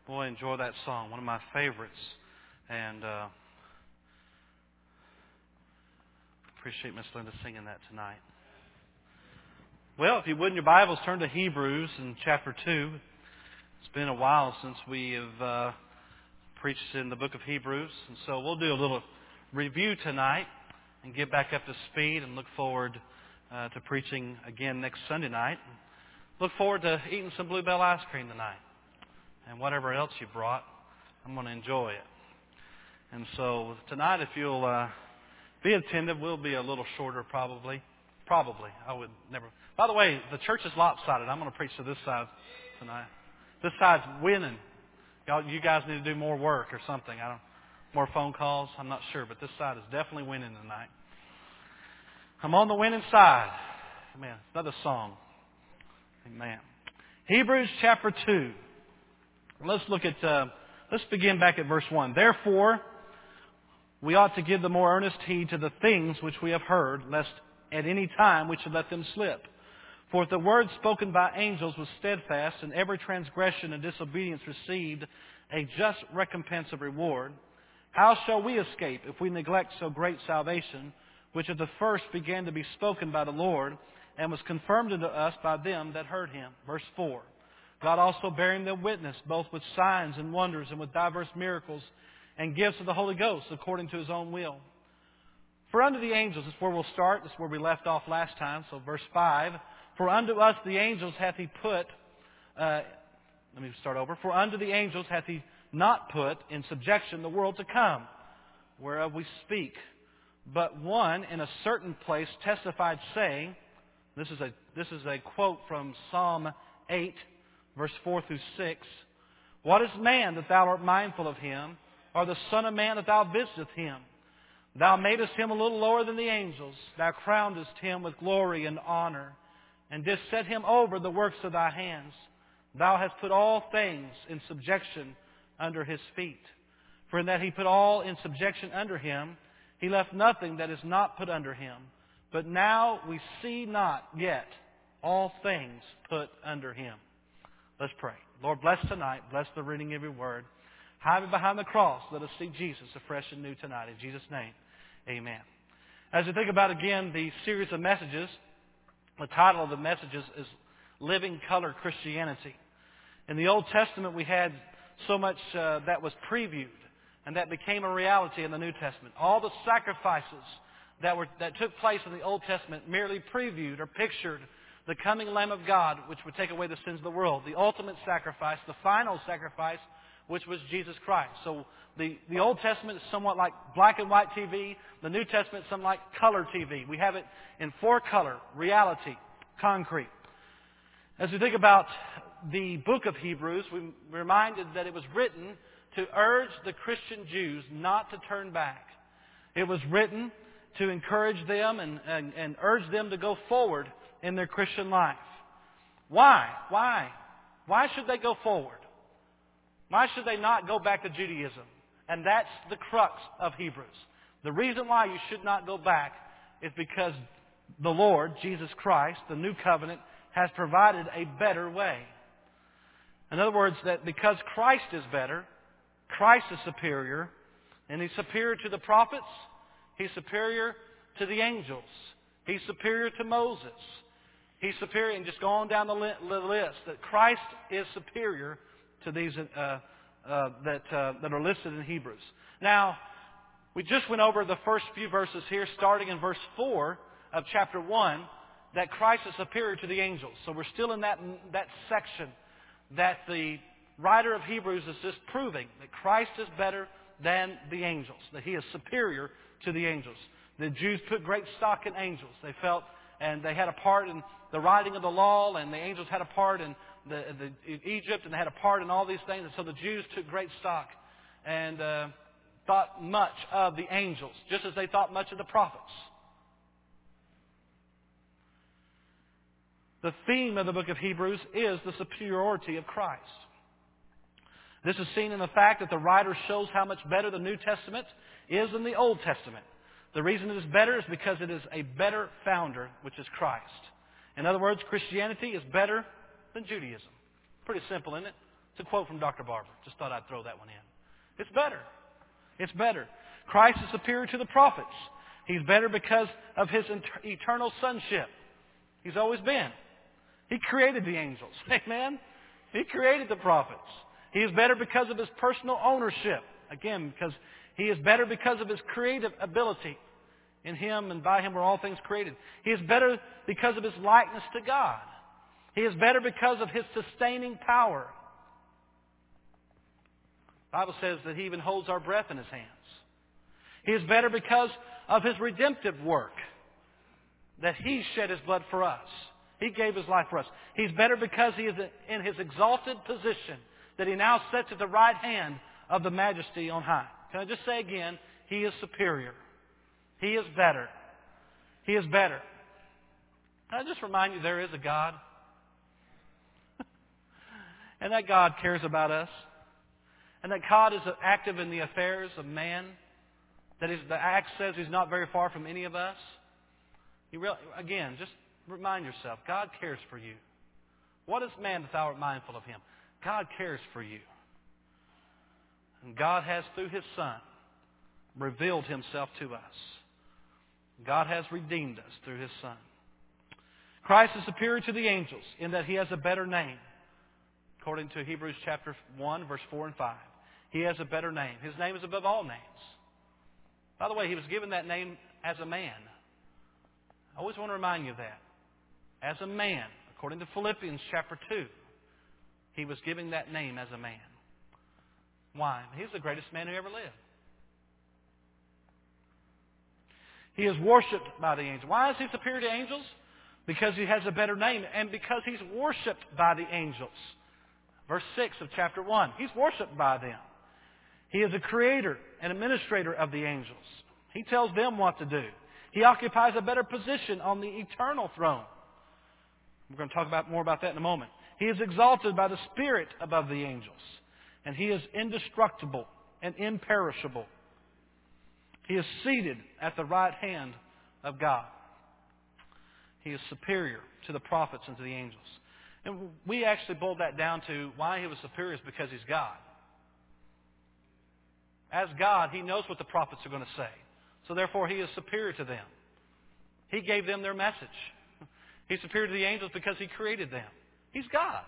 Boy, enjoy that song. One of my favorites. And appreciate Miss Linda singing that tonight. Well, if you would in your Bibles, turn to Hebrews in chapter 2. It's been a while since we have preached in the book of Hebrews. And so we'll do a little review tonight and get back up to speed and look forward to preaching again next Sunday night. Look forward to eating some Bluebell ice cream tonight. And whatever else you brought, I'm going to enjoy it. And so tonight, if you'll be attentive, we'll be a little shorter probably. Probably. I would never. By the way, the church is lopsided. I'm going to preach to this side tonight. This side's winning. You guys need to do more work or something. More phone calls. I'm not sure, but this side is definitely winning tonight. I'm on the winning side. Amen. Another song. Amen. Hebrews chapter 2. Let's begin back at verse 1. Therefore, we ought to give the more earnest heed to the things which we have heard, lest at any time we should let them slip. For if the word spoken by angels was steadfast, and every transgression and disobedience received a just recompense of reward, how shall we escape if we neglect so great salvation, which at the first began to be spoken by the Lord, and was confirmed unto us by them that heard Him? Verse 4. God also bearing them witness, both with signs and wonders, and with diverse miracles, and gifts of the Holy Ghost, according to His own will. For unto the angels, this is where we'll start, this is where we left off last time, so verse 5. For unto us the angels hath He put, let me start over. For unto the angels hath He not put in subjection the world to come, whereof we speak. But one in a certain place testified, saying, this is a quote from Psalm 8, verse 4 through 6. What is man that thou art mindful of him, or the son of man that thou visitest him? Thou madest him a little lower than the angels. Thou crownedest him with glory and honor, and didst set him over the works of thy hands. Thou hast put all things in subjection under his feet. For in that he put all in subjection under him, he left nothing that is not put under him. But now we see not yet all things put under him. Let's pray. Lord, bless tonight. Bless the reading of your word. Hide me behind the cross. Let us see Jesus afresh and new tonight. In Jesus' name, amen. As we think about, again, the series of messages, the title of the messages is Living Color Christianity. In the Old Testament, we had so much that was previewed, and that became a reality in the New Testament. All the sacrifices that took place in the Old Testament merely previewed or pictured the coming Lamb of God, which would take away the sins of the world. The ultimate sacrifice, the final sacrifice, which was Jesus Christ. So the Old Testament is somewhat like black and white TV. The New Testament is something like color TV. We have it in 4-color, reality, concrete. As we think about the book of Hebrews, we're reminded that it was written to urge the Christian Jews not to turn back. It was written to encourage them and urge them to go forward in their Christian life. Why? Why should they go forward? Why should they not go back to Judaism? And that's the crux of Hebrews. The reason why you should not go back is because the Lord, Jesus Christ, the new covenant, has provided a better way. In other words, that because Christ is better, Christ is superior, and He's superior to the prophets, He's superior to the angels, He's superior to Moses, He's superior, and just go on down the list, that Christ is superior to these that are listed in Hebrews. Now, we just went over the first few verses here, starting in verse 4 of chapter 1, that Christ is superior to the angels. So we're still in that section that the writer of Hebrews is just proving that Christ is better than the angels, that He is superior to the angels. The Jews put great stock in angels. They felt, and they had a part in the writing of the law, and the angels had a part in Egypt, and they had a part in all these things. And so the Jews took great stock and thought much of the angels, just as they thought much of the prophets. The theme of the book of Hebrews is the superiority of Christ. This is seen in the fact that the writer shows how much better the New Testament is than the Old Testament. The reason it is better is because it is a better founder, which is Christ. In other words, Christianity is better than Judaism. Pretty simple, isn't it? It's a quote from Dr. Barber. Just thought I'd throw that one in. It's better. It's better. Christ is superior to the prophets. He's better because of His eternal sonship. He's always been. He created the angels. Amen? He created the prophets. He is better because of His personal ownership. Again, because He is better because of His creative ability. In Him and by Him were all things created. He is better because of His likeness to God. He is better because of His sustaining power. The Bible says that He even holds our breath in His hands. He is better because of His redemptive work. That He shed His blood for us. He gave His life for us. He's better because He is in His exalted position that He now sits at the right hand of the Majesty on high. Can I just say again, He is superior. He is better. He is better. Can I just remind you there is a God? And that God cares about us. And that God is active in the affairs of man. That the Acts says He's not very far from any of us. Again, just remind yourself, God cares for you. What is man that thou art mindful of him? God cares for you. And God has, through His Son, revealed Himself to us. God has redeemed us through His Son. Christ is superior to the angels in that He has a better name. According to Hebrews chapter 1, verse 4 and 5. He has a better name. His name is above all names. By the way, He was given that name as a man. I always want to remind you of that. As a man, according to Philippians chapter 2, He was given that name as a man. Why? He's the greatest man who ever lived. He is worshipped by the angels. Why is He superior to angels? Because He has a better name and because He's worshipped by the angels. Verse 6 of chapter 1. He's worshipped by them. He is a creator and administrator of the angels. He tells them what to do. He occupies a better position on the eternal throne. We're going to talk more about that in a moment. He is exalted by the Spirit above the angels. And He is indestructible and imperishable. He is seated at the right hand of God. He is superior to the prophets and to the angels. And we actually boiled that down to why He was superior is because He's God. As God, He knows what the prophets are going to say. So therefore, He is superior to them. He gave them their message. He's superior to the angels because He created them. He's God.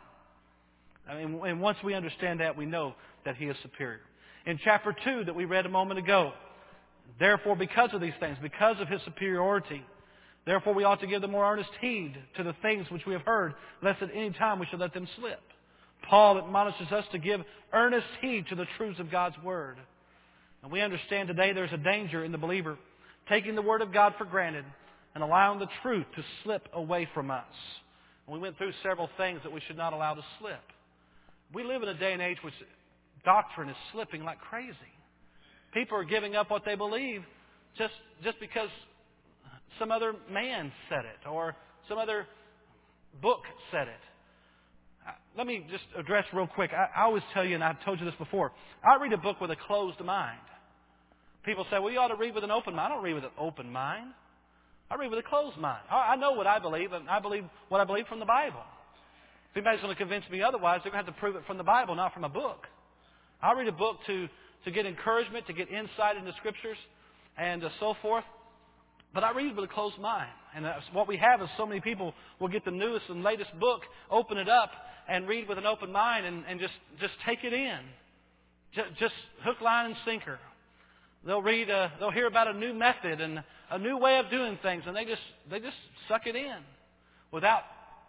And once we understand that, we know that He is superior. In chapter 2 that we read a moment ago, therefore, because of these things, because of His superiority, therefore we ought to give the more earnest heed to the things which we have heard, lest at any time we should let them slip. Paul admonishes us to give earnest heed to the truths of God's Word. And we understand today there's a danger in the believer taking the Word of God for granted and allowing the truth to slip away from us. And we went through several things that we should not allow to slip. We live in a day and age which doctrine is slipping like crazy. People are giving up what they believe just because some other man said it or some other book said it. Let me just address real quick. I always tell you, and I've told you this before, I read a book with a closed mind. People say, well, you ought to read with an open mind. I don't read with an open mind. I read with a closed mind. I know what I believe, and I believe what I believe from the Bible. If anybody's going to convince me otherwise, they're going to have to prove it from the Bible, not from a book. I read a book to get encouragement, to get insight into Scriptures, and so forth. But I read with a closed mind. And what we have is so many people will get the newest and latest book, open it up, and read with an open mind and just take it in. Just hook, line, and sinker. They'll hear about a new method and a new way of doing things, and they just suck it in without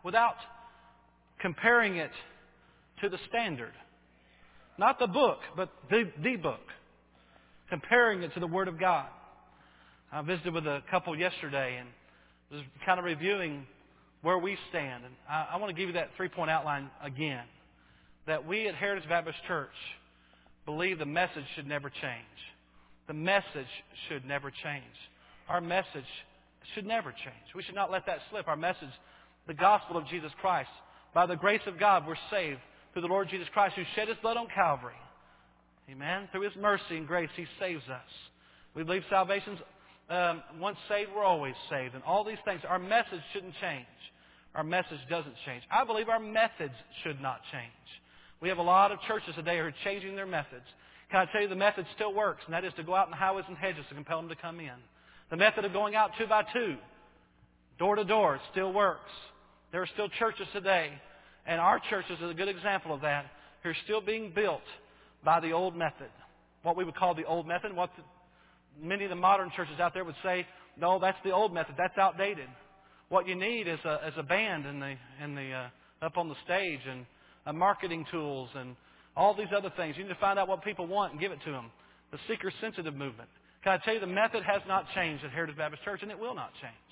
comparing it to the standard. Not the book, but the book. Comparing it to the Word of God. I visited with a couple yesterday and was kind of reviewing where we stand. And I want to give you that 3-point outline again. That we at Heritage Baptist Church believe the message should never change. The message should never change. Our message should never change. We should not let that slip. Our message, the gospel of Jesus Christ. By the grace of God, we're saved through the Lord Jesus Christ who shed His blood on Calvary. Amen. Through His mercy and grace, He saves us. We believe salvation's once saved, we're always saved. And all these things, our message shouldn't change. Our message doesn't change. I believe our methods should not change. We have a lot of churches today who are changing their methods. Can I tell you the method still works, and that is to go out in the highways and hedges to compel them to come in. The method of going out 2 by 2, door to door, still works. There are still churches today, and our churches is a good example of that, who are still being built by the old method. What we would call the old method. Many of the modern churches out there would say, no, that's the old method. That's outdated. What you need is a band up on the stage and marketing tools and all these other things. You need to find out what people want and give it to them. The seeker-sensitive movement. Can I tell you, the method has not changed at Heritage Baptist Church, and it will not change.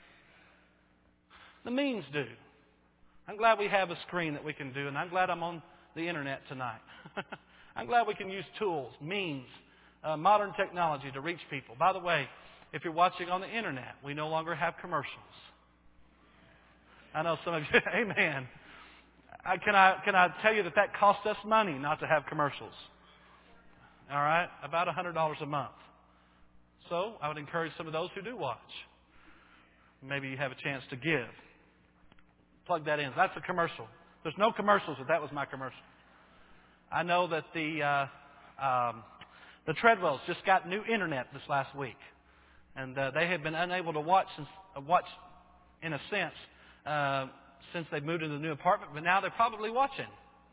The means do. I'm glad we have a screen that we can do, and I'm glad I'm on the internet tonight. I'm glad we can use tools, means, modern technology to reach people. By the way, if you're watching on the internet, we no longer have commercials. I know some of you, amen. Can I tell you that costs us money not to have commercials? All right? About $100 a month. So I would encourage some of those who do watch. Maybe you have a chance to give. Plug that in. That's a commercial. There's no commercials, but that was my commercial. I know that the Treadwells just got new internet this last week. And they have been unable to watch in a sense, since they've moved into the new apartment, but now they're probably watching.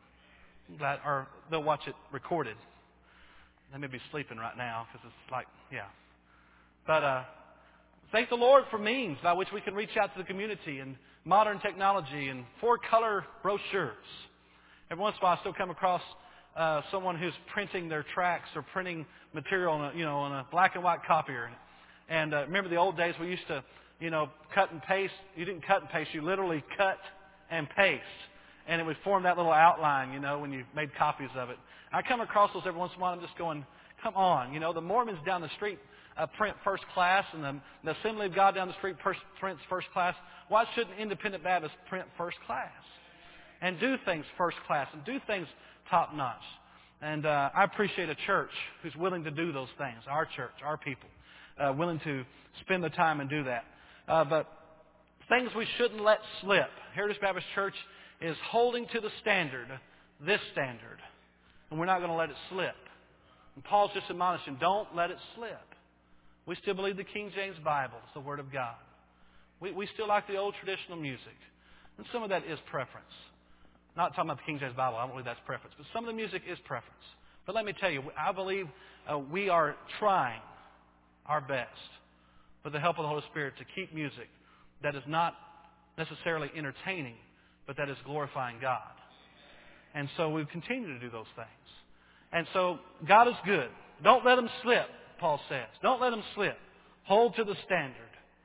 Or they'll watch it recorded. They may be sleeping right now because it's like, yeah. But thank the Lord for means by which we can reach out to the community and modern technology and 4-color brochures. Every once in a while I still come across someone who's printing their tracts or printing material on a black and white copier. And remember the old days we used to, cut and paste. You didn't cut and paste. You literally cut and paste. And it would form that little outline, when you made copies of it. I come across those every once in a while. I'm just going, come on. The Mormons down the street print first class, and the Assembly of God down the street prints first class. Why shouldn't Independent Baptists print first class? And do things first class and do things top notch. And I appreciate a church who's willing to do those things. Our church, our people, willing to spend the time and do that. But things we shouldn't let slip. Heritage Baptist Church is holding to the standard, this standard. And we're not going to let it slip. And Paul's just admonishing, don't let it slip. We still believe the King James Bible is the Word of God. We still like the old traditional music. And some of that is preference. Not talking about the King James Bible. I don't believe that's preference. But some of the music is preference. But let me tell you, I believe we are trying our best with the help of the Holy Spirit to keep music that is not necessarily entertaining, but that is glorifying God. And so we continue to do those things. And so God is good. Don't let them slip, Paul says. Don't let them slip. Hold to the standard.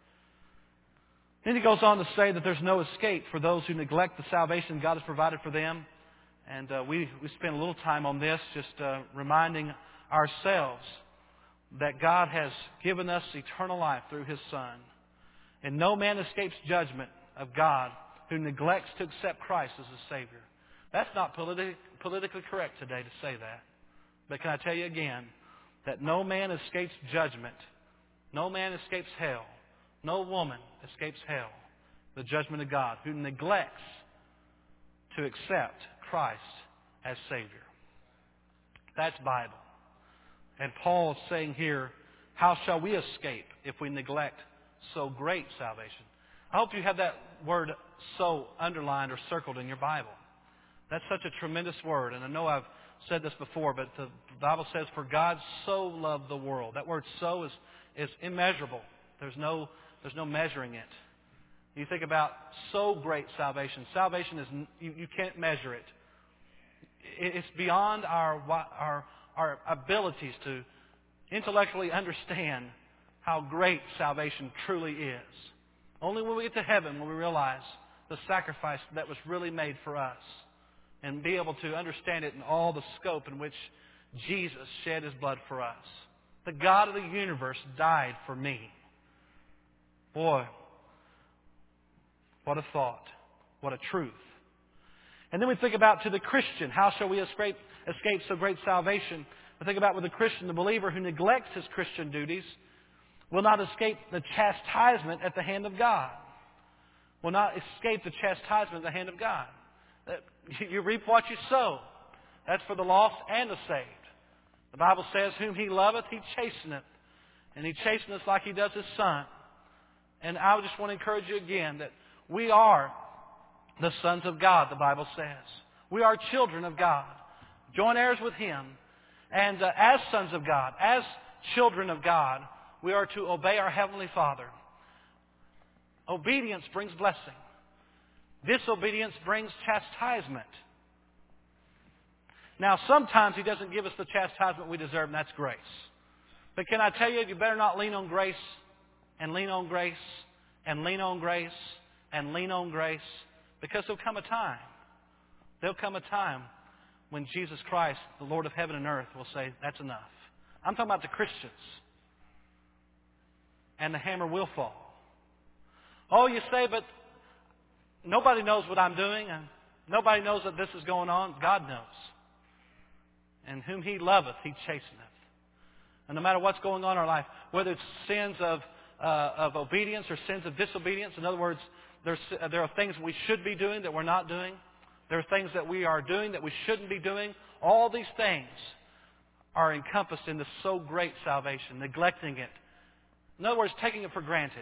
Then he goes on to say that there's no escape for those who neglect the salvation God has provided for them. And we spend a little time on this, just reminding ourselves that God has given us eternal life through His Son. And no man escapes judgment of God who neglects to accept Christ as His Savior. That's not politically correct today to say that. But can I tell you again that no man escapes judgment. No man escapes hell. No woman escapes hell, the judgment of God, who neglects to accept Christ as Savior. That's Bible. And Paul is saying here, how shall we escape if we neglect so great salvation? I hope you have that word so underlined or circled in your Bible. That's such a tremendous word. And I know I've said this before, but the Bible says, for God so loved the world. That word so is immeasurable. There's no measuring it. You think about so great salvation. Salvation is, you can't measure it. It's beyond our abilities to intellectually understand how great salvation truly is. Only when we get to heaven will we realize the sacrifice that was really made for us and be able to understand it in all the scope in which Jesus shed His blood for us. The God of the universe died for me. Boy, what a thought. What a truth. And then we think about to the Christian, how shall we escape so great salvation? We think about with the Christian, the believer who neglects his Christian duties will not escape the chastisement at the hand of God. Will not escape the chastisement at the hand of God. You reap what you sow. That's for the lost and the saved. The Bible says, whom He loveth, He chasteneth. And He chasteneth like He does His Son. And I just want to encourage you again that we are the sons of God, the Bible says. We are children of God. Joint heirs with Him. And as sons of God, as children of God, we are to obey our Heavenly Father. Obedience brings blessing. Disobedience brings chastisement. Now, sometimes He doesn't give us the chastisement we deserve, and that's grace. But can I tell you, you better not lean on grace and lean on grace and lean on grace and lean on grace, because there'll come a time when Jesus Christ, the Lord of heaven and earth, will say, that's enough. I'm talking about the Christians. And the hammer will fall. Oh, you say, but nobody knows what I'm doing, and nobody knows that this is going on. God knows. And whom He loveth, He chasteneth. And no matter what's going on in our life, whether it's sins of obedience or sins of disobedience, in other words, there are things we should be doing that we're not doing. There are things that we are doing that we shouldn't be doing. All these things are encompassed in this so great salvation, neglecting it. In other words, taking it for granted.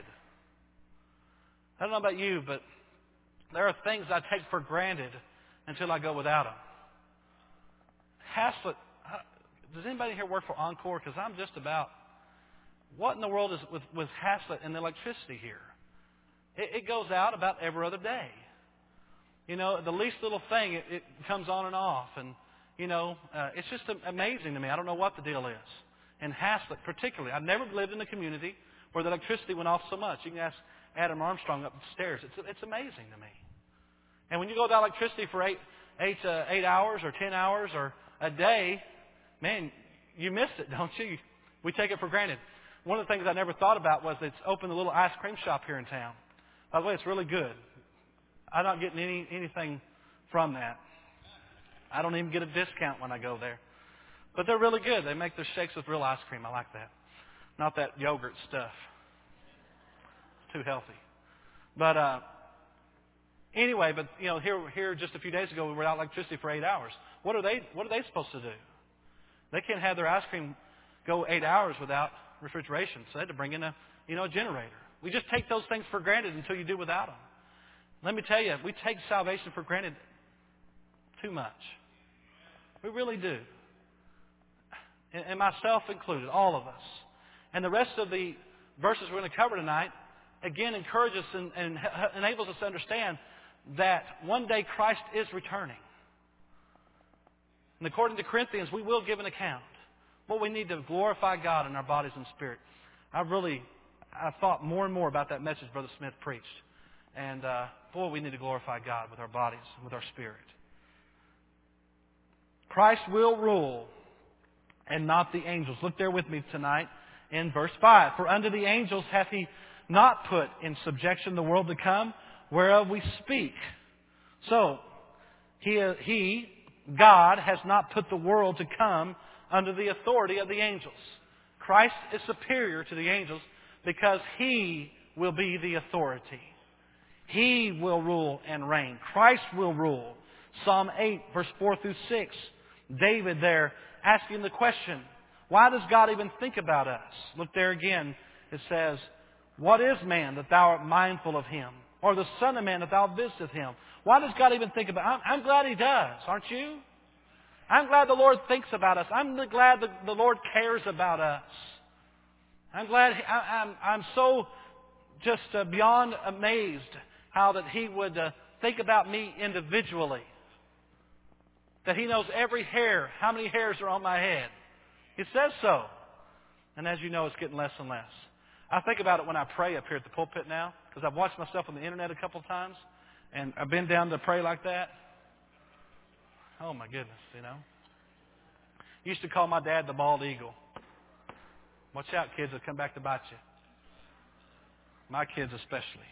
I don't know about you, but there are things I take for granted until I go without them. Haslett, does anybody here work for Encore? Because I'm just about, what in the world is with Haslett and the electricity here? It goes out about every other day. You know, the least little thing, it comes on and off. And, you know, it's just amazing to me. I don't know what the deal is. And Haslett particularly. I've never lived in a community where the electricity went off so much. You can ask Adam Armstrong up the stairs. It's amazing to me. And when you go without electricity for 8 hours or 10 hours or a day, man, you miss it, don't you? We take it for granted. One of the things I never thought about was it's opened a little ice cream shop here in town. By the way, it's really good. I'm not getting anything from that. I don't even get a discount when I go there. But they're really good. They make their shakes with real ice cream. I like that. Not that yogurt stuff. It's too healthy. But anyway, you know, here just a few days ago we were without electricity for 8 hours. What are they supposed to do? They can't have their ice cream go 8 hours without refrigeration, so they had to bring in a generator. We just take those things for granted until you do without them. Let me tell you, we take salvation for granted too much. We really do. And myself included, all of us. And the rest of the verses we're going to cover tonight, again, encourage us and enables us to understand that one day Christ is returning. And according to Corinthians, we will give an account. Well, we need to glorify God in our bodies and spirit. I thought more and more about that message Brother Smith preached. And boy, we need to glorify God with our bodies and with our spirit. Christ will rule and not the angels. Look there with me tonight in verse 5. For unto the angels hath He not put in subjection the world to come, whereof we speak. So, He, God, has not put the world to come under the authority of the angels. Christ is superior to the angels because He will be the authority. He will rule and reign. Christ will rule. Psalm 8, verse 4 through 6. David there asking the question, why does God even think about us? Look there again. It says, what is man that thou art mindful of him? Or the son of man that thou visitest him? Why does God even think about us? I'm glad He does, aren't you? I'm glad the Lord thinks about us. I'm glad the Lord cares about us. I'm glad, I'm so just beyond amazed how that He would think about me individually. That He knows every hair, how many hairs are on my head. He says so. And as you know, it's getting less and less. I think about it when I pray up here at the pulpit now, because I've watched myself on the internet a couple of times, and I've been down to pray like that. Oh my goodness, you know. Used to call my dad the bald eagle. Watch out, kids, they'll come back to bite you. My kids especially.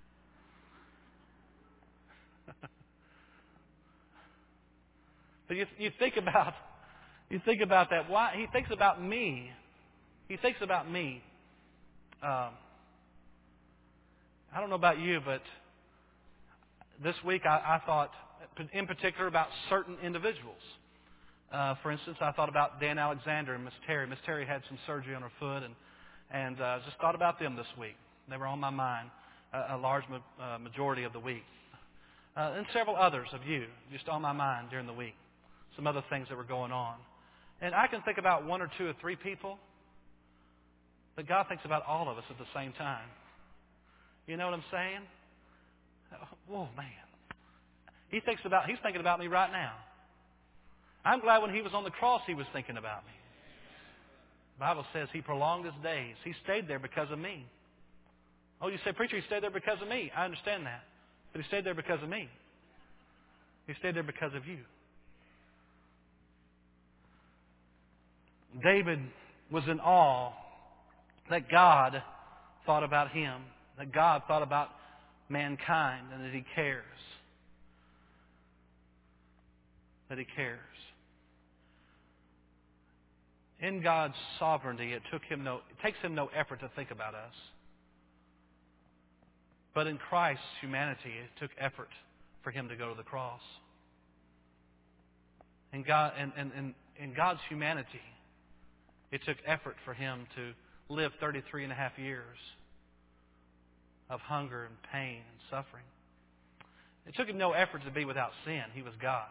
But you think about that. Why He thinks about me? He thinks about me. I don't know about you, but this week I thought in particular about certain individuals. For instance, I thought about Dan Alexander and Miss Terry. Miss Terry had some surgery on her foot, and just thought about them this week. They were on my mind a large majority of the week. And several others of you just on my mind during the week. Some other things that were going on. And I can think about one or two or three people, but God thinks about all of us at the same time. You know what I'm saying? Oh, man. He's thinking about me right now. I'm glad when He was on the cross, He was thinking about me. The Bible says He prolonged His days. He stayed there because of me. Oh, you say, preacher, He stayed there because of me. I understand that. But He stayed there because of me. He stayed there because of you. David was in awe that God thought about him, that God thought about mankind, and that He cares. That He cares. In God's sovereignty, it takes Him no effort to think about us. But in Christ's humanity, it took effort for Him to go to the cross. In God's humanity, it took effort for Him to live 33 and a half years of hunger and pain and suffering. It took Him no effort to be without sin. He was God.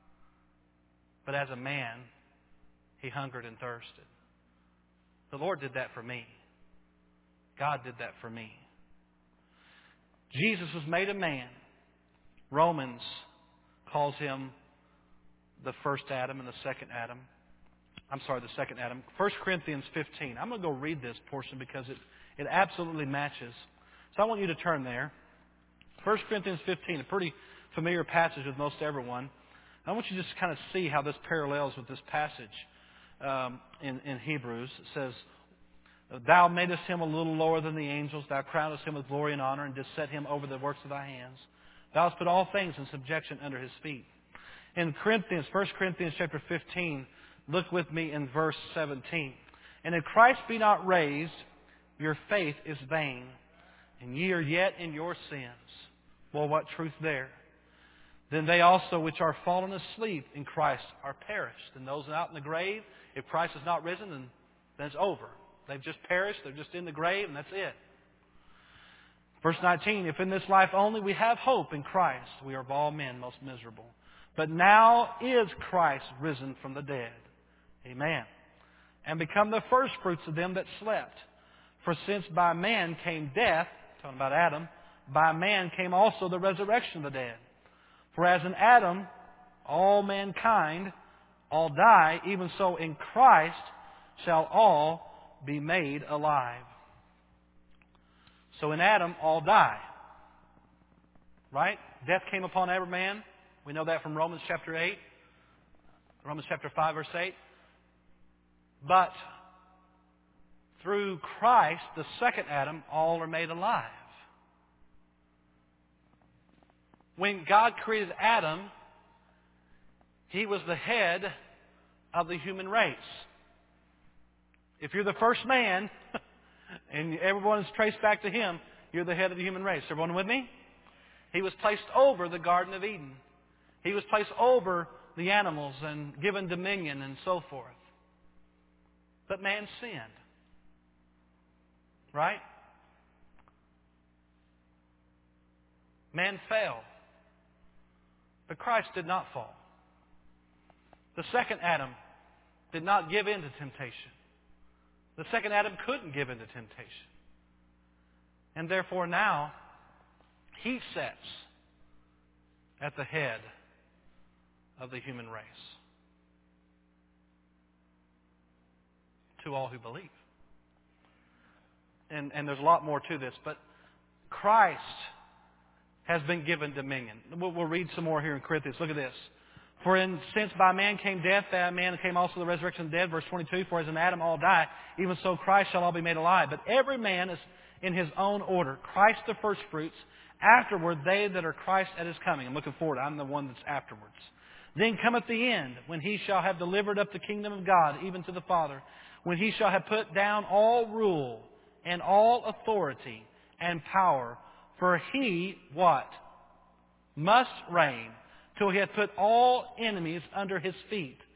But as a man, He hungered and thirsted. The Lord did that for me. God did that for me. Jesus was made a man. Romans calls Him the first Adam and the second Adam. The second Adam. 1 Corinthians 15. I'm going to go read this portion because it absolutely matches. So I want you to turn there. 1 Corinthians 15, a pretty familiar passage with most everyone. I want you to just kind of see how this parallels with this passage in Hebrews. It says, Thou madest Him a little lower than the angels. Thou crownest Him with glory and honor, and didst set Him over the works of Thy hands. Thou hast put all things in subjection under His feet. In 1 Corinthians chapter 15, look with me in verse 17. And if Christ be not raised, your faith is vain, and ye are yet in your sins. Well, what truth there? Then they also which are fallen asleep in Christ are perished. And those out in the grave, if Christ is not risen, then it's over. They've just perished. They're just in the grave, and that's it. Verse 19, if in this life only we have hope in Christ, we are of all men most miserable. But now is Christ risen from the dead. Amen. And become the firstfruits of them that slept. For since by man came death, talking about Adam, by man came also the resurrection of the dead. For as in Adam, all mankind, all die, even so in Christ shall all be made alive. So in Adam, all die. Right? Death came upon every man. We know that from Romans chapter 8. Romans chapter 5, verse 8. But through Christ, the second Adam, all are made alive. When God created Adam, He was the head of the human race. If you're the first man, and everyone is traced back to Him, you're the head of the human race. Everyone with me? He was placed over the Garden of Eden. He was placed over the animals and given dominion and so forth. But man sinned. Right? Man fell. But Christ did not fall. The second Adam did not give in to temptation. The second Adam couldn't give in to temptation. And therefore now, He sits at the head of the human race. To all who believe. And there's a lot more to this, but Christ has been given dominion. We'll read some more here in Corinthians. Look at this. For since by man came death, by man came also the resurrection of the dead. Verse 22, for as in Adam all die, even so Christ shall all be made alive. But every man is in his own order. Christ the firstfruits, afterward they that are Christ at His coming. I'm looking forward. I'm the one that's afterwards. Then cometh the end, when He shall have delivered up the kingdom of God, even to the Father, when He shall have put down all rule and all authority and power. For He, what? Must reign till He hath put all enemies under His feet.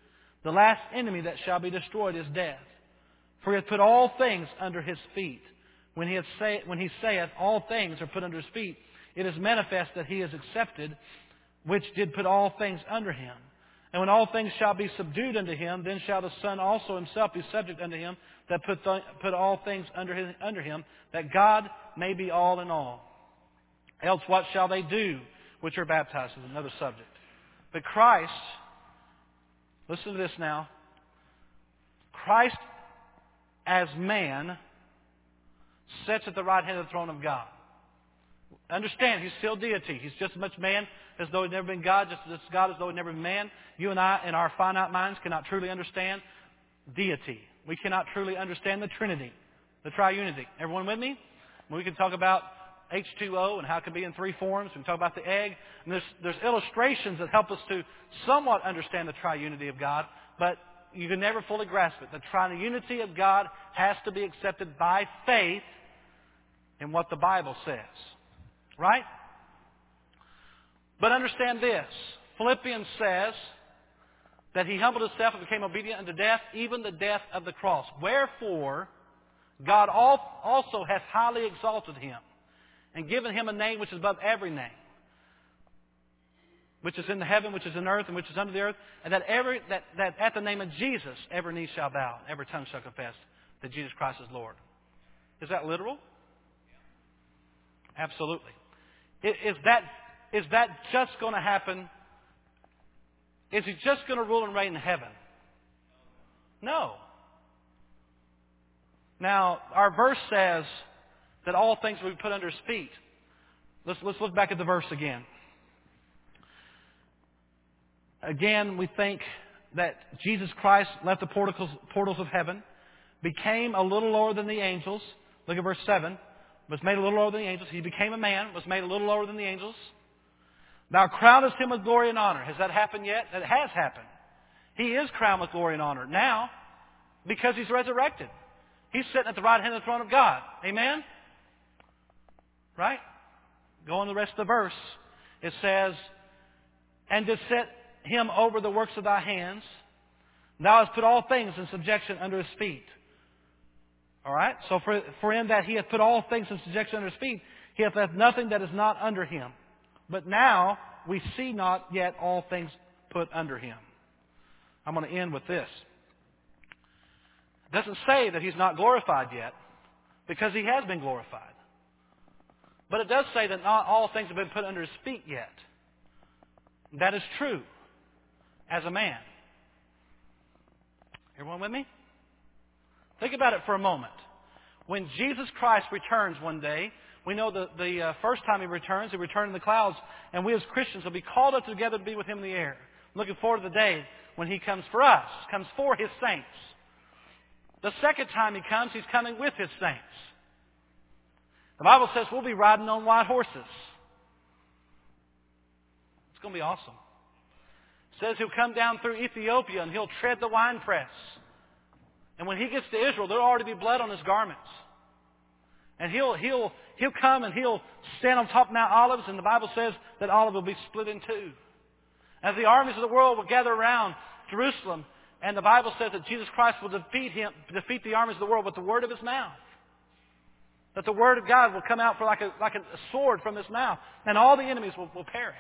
The last enemy that shall be destroyed is death. For he hath put all things under his feet. When he saith, all things are put under his feet, it is manifest that he is accepted, which did put all things under him. And when all things shall be subdued unto him, then shall the Son also himself be subject unto him that put all things under him, that God may be all in all. Else what shall they do which are baptized? Is another subject. But Christ, listen to this now, Christ as man sits at the right hand of the throne of God. Understand, He's still deity. He's just as much man as though He'd never been God, just as God as though He'd never been man. You and I, in our finite minds, cannot truly understand deity. We cannot truly understand the Trinity, the triunity. Everyone with me? We can talk about H2O and how it can be in three forms. We can talk about the egg. And there's illustrations that help us to somewhat understand the triunity of God, but you can never fully grasp it. The triunity of God has to be accepted by faith in what the Bible says. Right? But understand this. Philippians says that He humbled Himself and became obedient unto death, even the death of the cross. Wherefore, God also hath highly exalted Him and given Him a name which is above every name, which is in the heaven, which is in earth, and which is under the earth, and that at the name of Jesus every knee shall bow, every tongue shall confess that Jesus Christ is Lord. Is that literal? Absolutely. Is that just going to happen? Is He just going to rule and reign in heaven? No. Now, our verse says that all things will be put under His feet. Let's look back at the verse again. Again, we think that Jesus Christ left the portals of heaven, became a little lower than the angels. Look at verse 7. Was made a little lower than the angels. He became a man, was made a little lower than the angels. Thou crownest Him with glory and honor. Has that happened yet? It has happened. He is crowned with glory and honor now because He's resurrected. He's sitting at the right hand of the throne of God. Amen? Right? Go on the rest of the verse. It says, and did set Him over the works of thy hands. Thou hast put all things in subjection under His feet. All right? So for in that He hath put all things in subjection under His feet, He hath left nothing that is not under Him. But now we see not yet all things put under Him. I'm going to end with this. It doesn't say that He's not glorified yet, because He has been glorified. But it does say that not all things have been put under His feet yet. That is true as a man. Everyone with me? Think about it for a moment. When Jesus Christ returns one day, we know that the first time He returned in the clouds, and we as Christians will be called up together to be with Him in the air. Looking forward to the day when He comes for us, comes for His saints. The second time He comes, He's coming with His saints. The Bible says we'll be riding on white horses. It's going to be awesome. It says He'll come down through Ethiopia and He'll tread the winepress. And when He gets to Israel, there'll already be blood on His garments. And He'll come and He'll stand on top of Mount Olives, and the Bible says that Olive will be split in two. As the armies of the world will gather around Jerusalem, and the Bible says that Jesus Christ will defeat the armies of the world with the word of His mouth. That the word of God will come out like a sword from His mouth, and all the enemies will perish.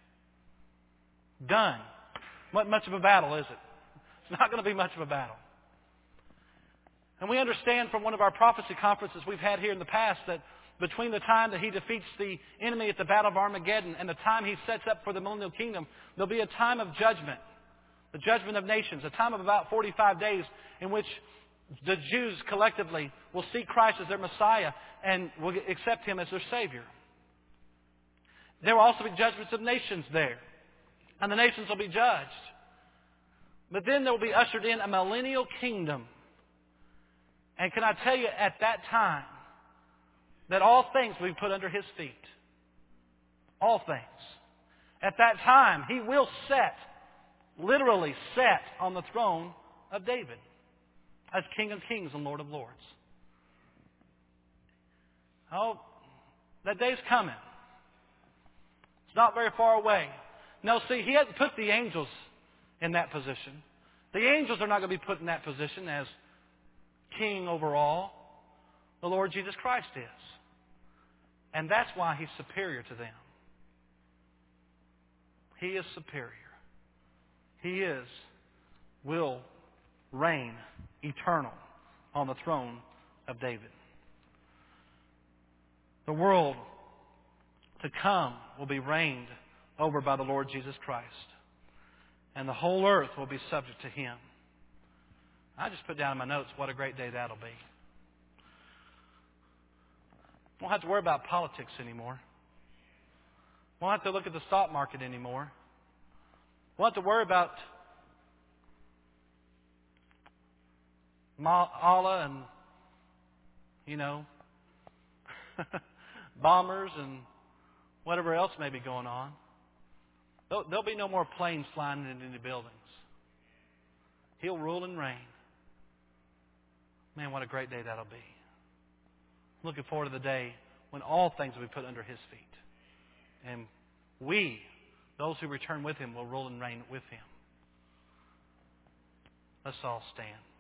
Done. What much of a battle is it? It's not going to be much of a battle. And we understand from one of our prophecy conferences we've had here in the past that between the time that He defeats the enemy at the Battle of Armageddon and the time He sets up for the millennial kingdom, there'll be a time of judgment, the judgment of nations, a time of about 45 days in which the Jews collectively will see Christ as their Messiah and will accept Him as their Savior. There will also be judgments of nations there, and the nations will be judged. But then there will be ushered in a millennial kingdom. And can I tell you at that time that all things will be put under His feet. All things. At that time, He will literally set on the throne of David as King of Kings and Lord of Lords. Oh, that day's coming. It's not very far away. No, see, He hasn't put the angels in that position. The angels are not going to be put in that position as king over all. The Lord Jesus Christ is. And that's why He's superior to them. He is superior. He will reign eternal on the throne of David. The world to come will be reigned over by the Lord Jesus Christ. And the whole earth will be subject to Him. I just put down in my notes what a great day that'll be. Won't have to worry about politics anymore. Won't have to look at the stock market anymore. Won't have to worry about Allah and, bombers and whatever else may be going on. There'll be no more planes flying into buildings. He'll rule and reign. Man, what a great day that'll be. Looking forward to the day when all things will be put under His feet. And we, those who return with Him, will rule and reign with Him. Let's all stand.